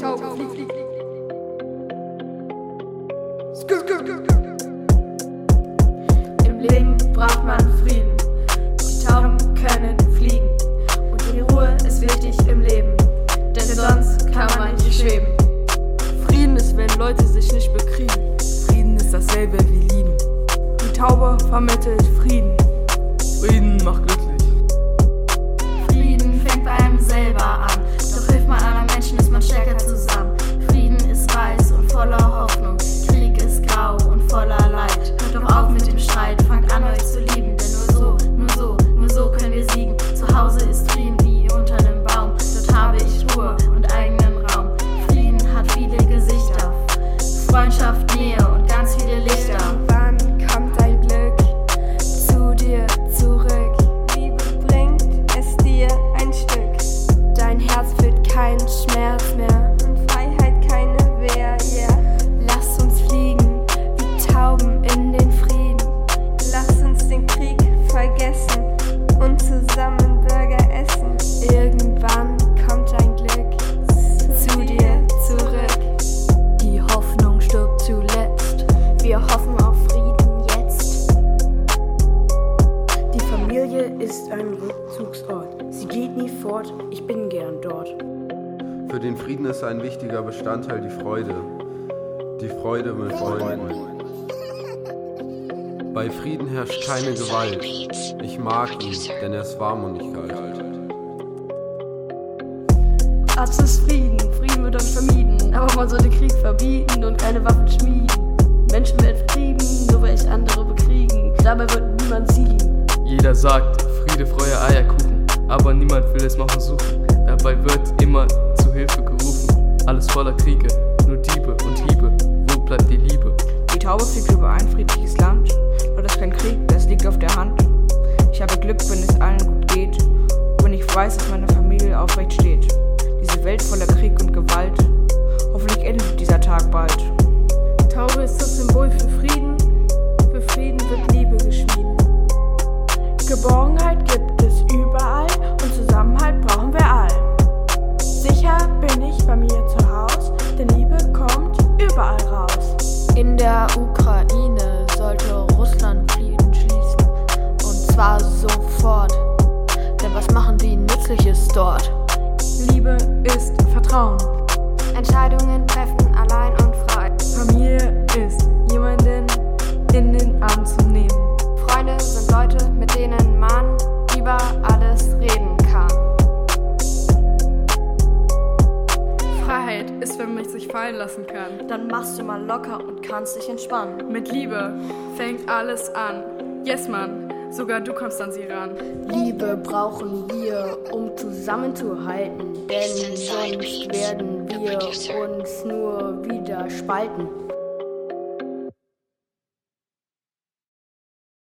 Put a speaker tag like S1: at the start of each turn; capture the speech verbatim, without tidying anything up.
S1: Taube fliegt.
S2: Im Leben braucht man Frieden. Die Tauben können fliegen. Und die Ruhe ist wichtig im Leben, denn sonst kann man nicht schweben.
S1: Frieden ist, wenn Leute sich nicht bekriegen. Frieden ist dasselbe wie Lieben. Die Taube vermittelt Frieden. Frieden macht glücklich.
S2: Frieden fängt bei einem selber an. Doch hilft man anderen Menschen, ist man stärker zusammen. Frieden ist weiß und voller Hoffnung. Krieg ist grau und voller Leid. Hört doch auf mit dem Streit, fangt an euch zu lieben. Denn nur so, nur so, nur so können wir siegen. Zu Hause ist Frieden wie unter einem Baum. Dort habe ich Ruhe und eigenen Raum. Frieden hat viele Gesichter. Freundschaft, Nähe und ganz viele Lichter.
S3: Wann kommt dein Glück zu dir zurück? Liebe bringt es dir ein Stück. Dein Herz fühlt keinen Schmerz mehr und Freiheit keine Wehr, yeah. Lass uns fliegen wie Tauben in den Frieden. Lass uns den Krieg vergessen und zusammen Burger essen. Irgendwann kommt dein Glück zu dir zurück.
S2: Die Hoffnung stirbt zuletzt. Wir hoffen auf Frieden jetzt.
S1: Die Familie ist ein Rückzugsort. Sie geht nie fort, ich bin gern dort.
S4: Für den Frieden ist ein wichtiger Bestandteil die Freude. Die Freude mit Freunden. Bei Frieden herrscht keine Gewalt. Ich mag ihn, denn er ist warm und nicht kalt.
S1: Arzt ist Frieden, Frieden wird euch vermieden. Aber man sollte Krieg verbieten und keine Waffen schmieden. Menschen werden vertrieben, nur weil ich andere bekriegen. Dabei wird niemand siegen.
S5: Jeder sagt Friede, Freude, Eierkuchen, aber niemand will es mal versuchen. Dabei wird immer zu Hilfe gerufen. Alles voller Kriege, nur Diebe und Hiebe. Wo bleibt die Liebe?
S1: Die Taube fliegt über ein friedliches Land. Dort ist kein Krieg, das liegt auf der Hand. Ich habe Glück, wenn es allen gut geht. Wenn ich weiß, dass meine Familie aufrecht steht. Diese Welt voller Krieg und Gewalt. Hoffentlich endet dieser Tag bald.
S3: Die Taube ist das Symbol für Frieden. Für Frieden wird Liebe geschmieden. Geborgenheit gibt es überall und Zusammenhalt brauchen wir all. Sicher bin ich bei mir zu Haus, denn Liebe kommt überall raus.
S2: In der Ukraine sollte Russland Frieden schließen. Und zwar sofort. Denn was machen die Nützliches dort?
S3: Liebe ist Vertrauen.
S2: Entscheidungen treffen allein und frei.
S3: Familie ist, jemanden in den Arm zu nehmen.
S2: Freunde sind Leute, mit denen man über alles reden kann.
S1: Freiheit ist, wenn man sich fallen lassen kann.
S2: Dann machst du mal locker und kannst dich entspannen.
S1: Mit Liebe fängt alles an. Yes, Mann, sogar du kommst an sie ran.
S2: Liebe brauchen wir, um zusammenzuhalten, denn sonst werden wir uns nur wieder spalten.